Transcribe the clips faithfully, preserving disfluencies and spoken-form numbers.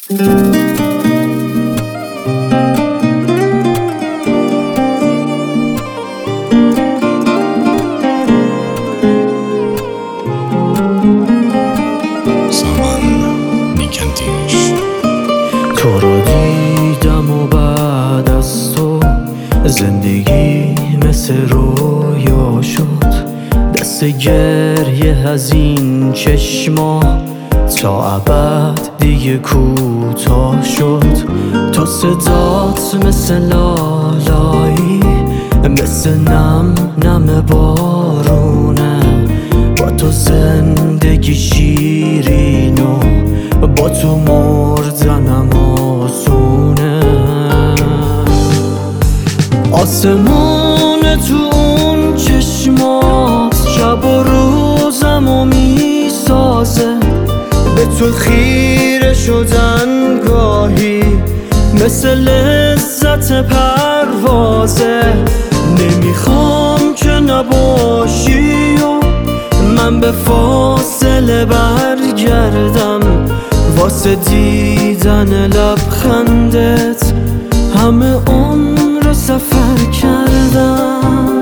تو رو دیدم و بعد از تو زندگی مثل رویا شد. دست گریه از این چشما تا ابد دیگه کوتاه شد. تو صدات مثل لالایی، مثل نم نم بارونه. با تو زندگی شیرین و با تو مردنم آسونه. آسمون تو اون چشمات شب و روزمو میسازه. به تو خیره شدن گاهی مثل لذت پروازه. نمیخوام که نباشی و من به فاصله برگردم. واسه دیدن لبخندت همه عمر سفر کردم.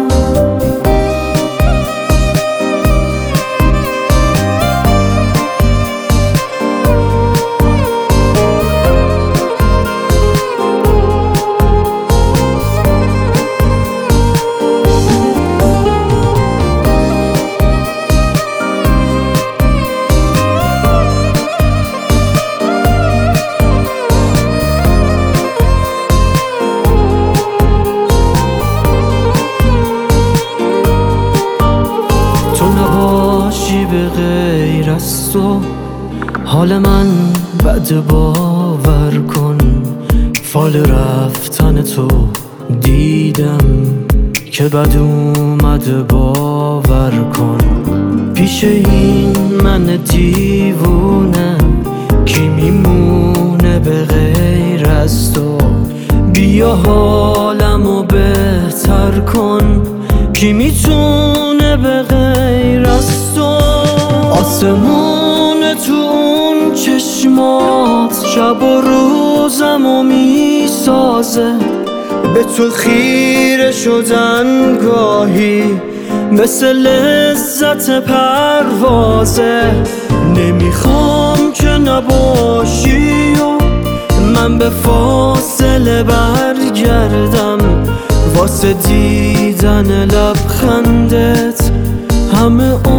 به غیر از تو حال من بد، باور کن. فال رفتن تو دیدم که بد اومد، باور کن. پیش این من دیوونه کی میمونه به غیر از تو؟ بیا حالمو بهتر کن، کی میتونه به غیر از تو؟ آسمون تو اون چشمات شب و روزمو میسازه. به تو خیره شدن گاهی مثل لذت پروازه. نمیخوام که نباشی و من به فاصله برگردم. واسه دیدن لبخندت همه